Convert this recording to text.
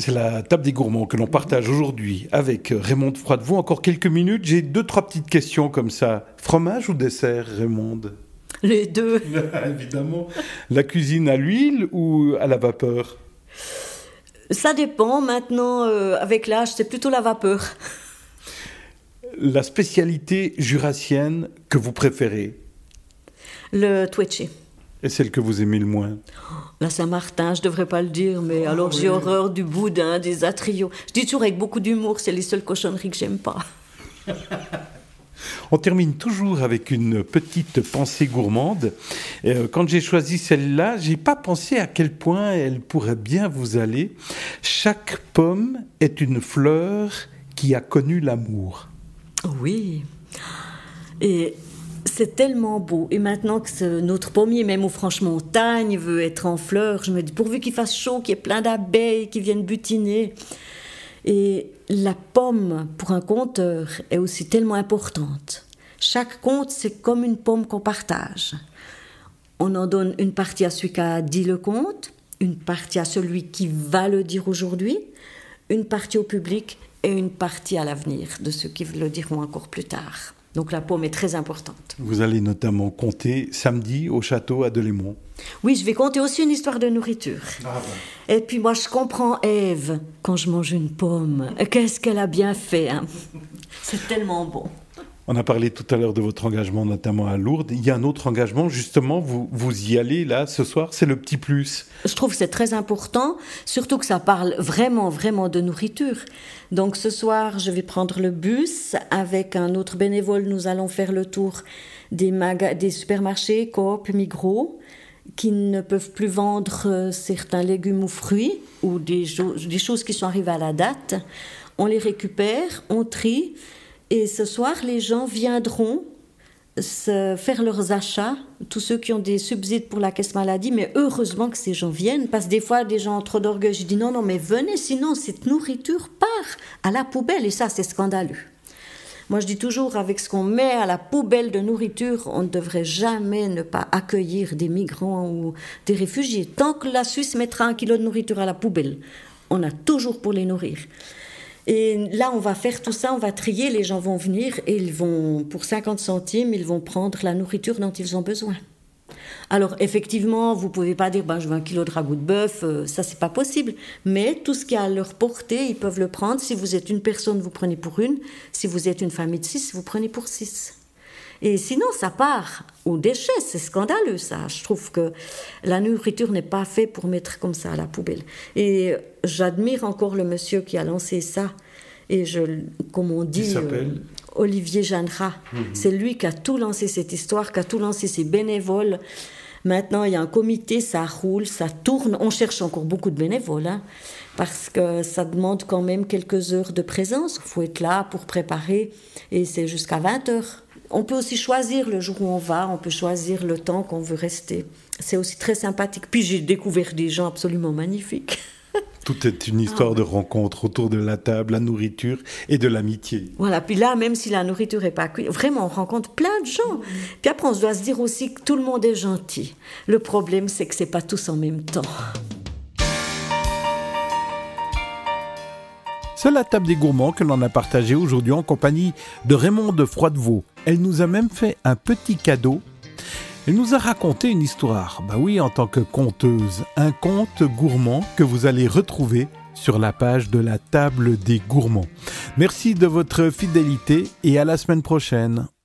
C'est la table des gourmands que l'on partage aujourd'hui avec Raymonde Froidevaux. Encore quelques minutes, j'ai 2-3 petites questions comme ça. Fromage ou dessert, Raymonde? Les deux. Évidemment. La cuisine à l'huile ou à la vapeur? Ça dépend. Maintenant, avec l'âge, c'est plutôt la vapeur. La spécialité jurassienne que vous préférez? Le twetché. Et celle que vous aimez le moins? La Saint-Martin, je devrais pas le dire, mais alors j'ai horreur du boudin, des atrios. Je dis toujours avec beaucoup d'humour, c'est les seules cochonneries que j'aime pas. On termine toujours avec une petite pensée gourmande. Quand j'ai choisi celle-là, j'ai pas pensé à quel point elle pourrait bien vous aller. Chaque pomme est une fleur qui a connu l'amour. Oui. Et c'est tellement beau. Et maintenant que notre pommier, même au Franche-Montagne, veut être en fleurs, je me dis, pourvu qu'il fasse chaud, qu'il y ait plein d'abeilles qui viennent butiner. Et la pomme, pour un conteur, est aussi tellement importante. Chaque conte, c'est comme une pomme qu'on partage. On en donne une partie à celui qui a dit le conte, une partie à celui qui va le dire aujourd'hui, une partie au public et une partie à l'avenir de ceux qui le diront encore plus tard. Donc la pomme est très importante. Vous allez notamment conter samedi au château à Delémont. Oui, je vais conter aussi une histoire de nourriture. Ah bon. Et puis moi, je comprends Ève quand je mange une pomme. Qu'est-ce qu'elle a bien fait, hein? C'est tellement bon. On a parlé tout à l'heure de votre engagement, notamment à Lourdes. Il y a un autre engagement, justement, vous y allez là, ce soir, c'est le Petit Plus. Je trouve que c'est très important, surtout que ça parle vraiment, vraiment de nourriture. Donc ce soir, je vais prendre le bus avec un autre bénévole. Nous allons faire le tour des supermarchés, Coop, Migros, qui ne peuvent plus vendre certains légumes ou fruits, ou des choses qui sont arrivées à la date. On les récupère, on trie. Et ce soir, les gens viendront faire leurs achats, tous ceux qui ont des subsides pour la caisse maladie, mais heureusement que ces gens viennent, parce que des fois, des gens ont trop d'orgueil. Je dis non, mais venez, sinon cette nourriture part à la poubelle, et ça, c'est scandaleux. Moi, je dis toujours, avec ce qu'on met à la poubelle de nourriture, on ne devrait jamais ne pas accueillir des migrants ou des réfugiés. Tant que la Suisse mettra 1 kilo de nourriture à la poubelle, on a toujours pour les nourrir. Et là, on va faire tout ça, on va trier, les gens vont venir et ils vont, pour 50 centimes, ils vont prendre la nourriture dont ils ont besoin. Alors, effectivement, vous ne pouvez pas dire, je veux 1 kilo de ragoût de bœuf, ça, c'est pas possible. Mais tout ce qui est à leur portée, ils peuvent le prendre. Si vous êtes une personne, vous prenez pour une. Si vous êtes une famille de 6, vous prenez pour 6. Et sinon, ça part aux déchets, c'est scandaleux ça. Je trouve que la nourriture n'est pas faite pour mettre comme ça à la poubelle. Et j'admire encore le monsieur qui a lancé ça. Et comme on dit, Olivier Jeannera. C'est lui qui a tout lancé cette histoire, qui a tout lancé ses bénévoles. Maintenant, il y a un comité, ça roule, ça tourne. On cherche encore beaucoup de bénévoles, hein, parce que ça demande quand même quelques heures de présence. Il faut être là pour préparer, et c'est jusqu'à 20h. On peut aussi choisir le jour où on va, on peut choisir le temps qu'on veut rester. C'est aussi très sympathique. Puis j'ai découvert des gens absolument magnifiques. Tout est une histoire de rencontre autour de la table, la nourriture et de l'amitié. Voilà, puis là, même si la nourriture n'est pas cuite, vraiment, on rencontre plein de gens. Puis après, on se doit se dire aussi que tout le monde est gentil. Le problème, c'est que ce n'est pas tous en même temps. C'est la table des gourmands que l'on a partagée aujourd'hui en compagnie de Raymonde Froidevaux. Elle nous a même fait un petit cadeau. Elle nous a raconté une histoire. Oui, en tant que conteuse, un conte gourmand que vous allez retrouver sur la page de la table des gourmands. Merci de votre fidélité et à la semaine prochaine.